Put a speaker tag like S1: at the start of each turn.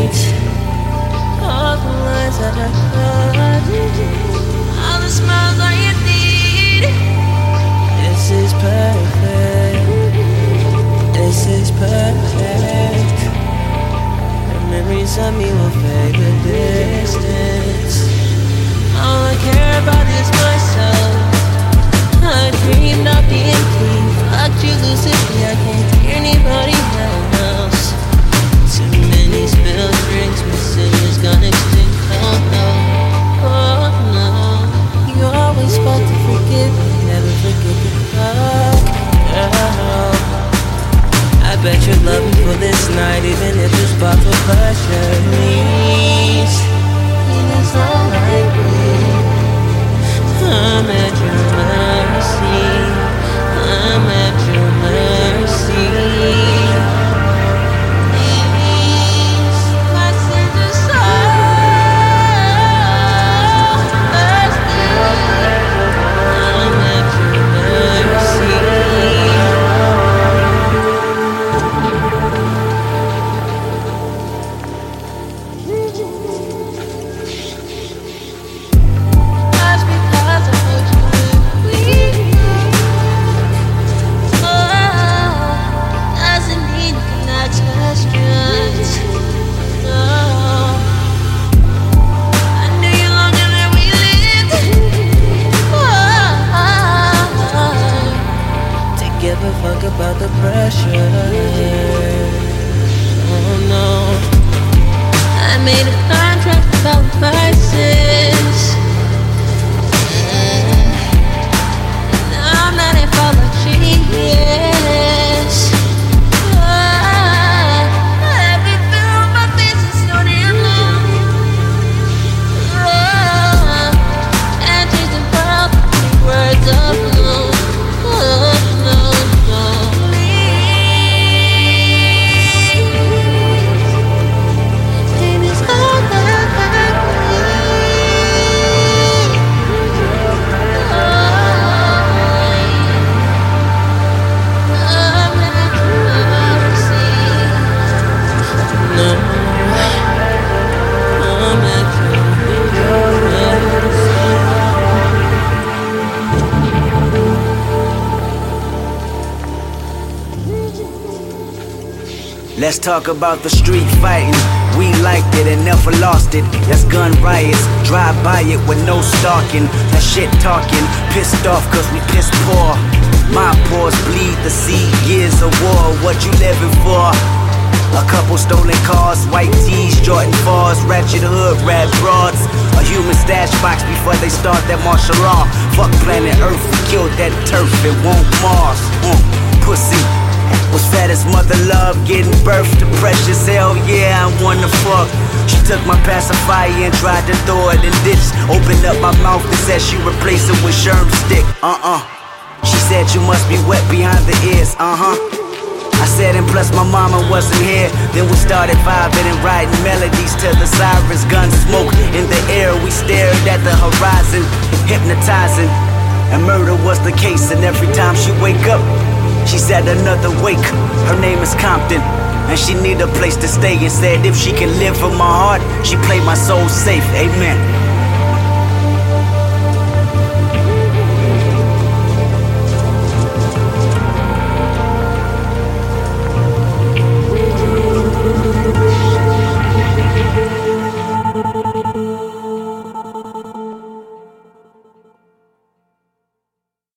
S1: All the lines that I cut, all the smiles all you need. This is perfect. This is perfect. The memories of me will fade the distance. All I care about is myself. I dreamed of being free. Fucked you lucidly, I can't hear anybody else. Too many spilled drinks, missing is gonna extinct. Oh no, oh no. You always spoke to forgive me, never forget the fuck, girl. I bet you'd love me for this night, even if this bottle pressure means it's all I need. I'm at your mercy. I'm at your mercy. Please, my sins are so thirsty. I'm at your mercy. Fuck about the pressure. Oh no. I made a contract about prices. Now I'm not in for like she is. Everything on my face is so damn long. And she's in pearl, words of blue.
S2: Let's talk about the street fighting. We liked it and never lost it. That's gun riots, drive by it with no stalking. That shit talking, pissed off cause we piss poor. My pores bleed the sea, years of war. What you living for? A couple stolen cars, white tees, Jordan 4s, ratchet hood, red broads. A human stash box before they start that martial law. Fuck planet Earth, we killed that turf, it won't Mars. Pussy was fat as mother love, getting birth to precious. Hell yeah, I wanna fuck. She took my pacifier and tried to throw it in ditch. Opened up my mouth and said she replaced it with Sherm stick. She said you must be wet behind the ears. I said, and plus my mama wasn't here. Then we started vibing and writing melodies to the sirens. Gun smoke in the air, we stared at the horizon, hypnotizing. And murder was the case, and every time she wake up, she's at another wake. Her name is Compton, and she need a place to stay. And said if she can live in my heart, she play my soul safe, amen.